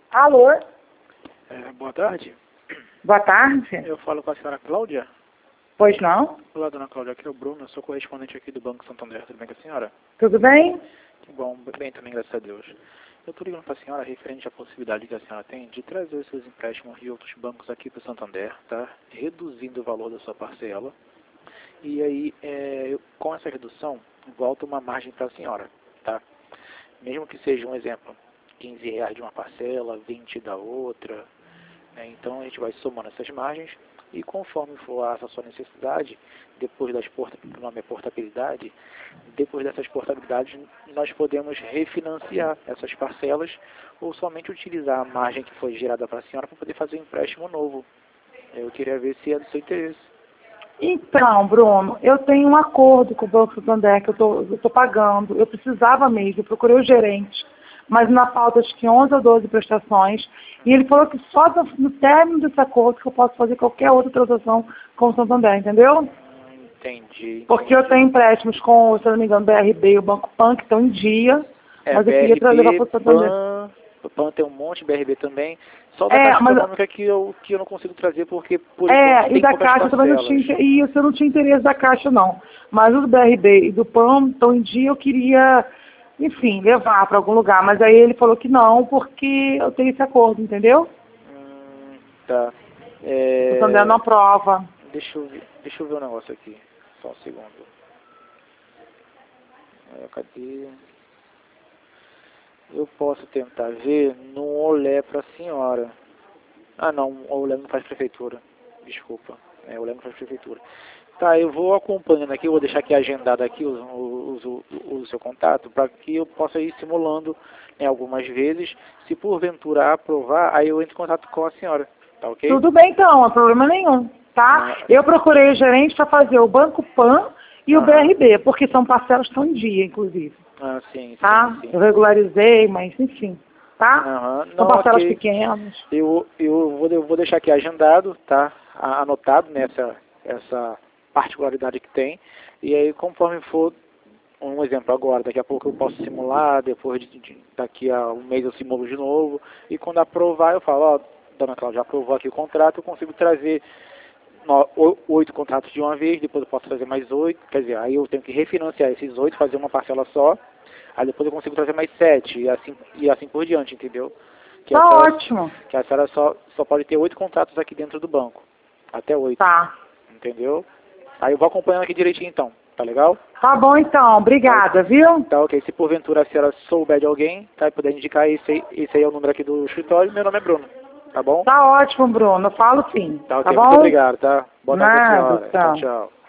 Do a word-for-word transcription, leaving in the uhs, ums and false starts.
Alô? É, boa tarde. Boa tarde. Eu falo com a senhora Cláudia. Pois não? Olá, dona Cláudia. Aqui é o Bruno. Eu sou correspondente aqui do Banco Santander. Tudo bem com a senhora? Tudo bem? Que bom. Bem também, graças a Deus. Eu estou ligando para a senhora referente à possibilidade que a senhora tem de trazer os seus empréstimos de outros bancos aqui para o Santander, tá? Reduzindo o valor da sua parcela. E aí, é, eu, com essa redução, volta uma margem para a senhora, tá? Mesmo que seja um exemplo, quinze reais de uma parcela, vinte da outra, né? Então a gente vai somando essas margens e conforme for a sua necessidade, depois das portabilidades, o nome é portabilidade, depois dessas portabilidades nós podemos refinanciar essas parcelas ou somente utilizar a margem que foi gerada para a senhora para poder fazer um empréstimo novo. Eu queria ver se é do seu interesse. Então, Bruno, eu tenho um acordo com o Banco Santander que eu estou pagando. Eu precisava mesmo, eu procurei o gerente, mas na falta acho que onze ou doze prestações. E ele falou que só no término desse acordo que eu posso fazer qualquer outra transação com o Santander, entendeu? Entendi, entendi. Porque eu tenho empréstimos com, se não me engano, B R B e o Banco Pan, que estão em dia, É, mas eu queria trazer para o Santander. Pan, Pan tem um monte, B R B também. Só da É, Caixa mas- Econômica que eu, que eu não consigo trazer porque por É, enquanto e tem da poucas Caixa eu também não parcelas. tinha, e isso eu não tinha interesse da Caixa não. Mas os do B R B e do Pan estão em dia, eu queria, enfim, levar para algum lugar. Mas aí ele falou que não, porque eu tenho esse acordo, entendeu? Hum, tá. O Santander não É, aprova. deixa, eu ver, deixa eu ver um negócio aqui. Só um segundo. É, cadê? Eu posso tentar ver no Olé para a senhora. Ah, não, o Olé não faz prefeitura. Desculpa. É, o Olé não faz prefeitura. Tá, eu vou acompanhando aqui, eu vou deixar aqui agendado aqui o, o, o, o seu contato para que eu possa ir simulando, né, algumas vezes. Se porventura aprovar, aí eu entro em contato com a senhora. Tá ok? Tudo bem então, não há problema nenhum, tá? Ah, Eu procurei o gerente para fazer o Banco Pan e o aham. B R B, porque são parcelas que estão em dia, inclusive. Ah, sim, Tá? sim, sim. Eu regularizei, mas enfim, tá? Aham. São Não, parcelas ok. pequenas. Eu, eu, vou, eu vou deixar aqui agendado, tá? A- Anotado nessa essa particularidade que tem. E aí, conforme for, um exemplo agora, daqui a pouco eu posso simular, depois de, de- daqui a um mês eu simulo de novo. E quando aprovar, eu falo, ó, dona Cláudia, aprovou aqui o contrato, eu consigo trazer no- o- oito contratos de uma vez, depois eu posso trazer mais oito, quer dizer, aí eu tenho que refinanciar esses oito, fazer uma parcela só, aí depois eu consigo trazer mais sete, e assim, e assim por diante, entendeu? Que Tá a senhora, ótimo. que a senhora só, só pode ter oito contratos aqui dentro do banco, até oito, Tá. entendeu? Aí eu vou acompanhando aqui direitinho então, tá legal? Tá bom então, obrigada, viu? Tá ok, se porventura a senhora souber de alguém, tá, e puder indicar esse aí, esse aí é o número aqui do escritório, meu nome é Bruno, tá bom? Tá ótimo, Bruno, eu falo sim. Tá Tá ok, muito bom? obrigado, tá? Boa tarde pra Nada, senhora, tchau, tchau. tchau.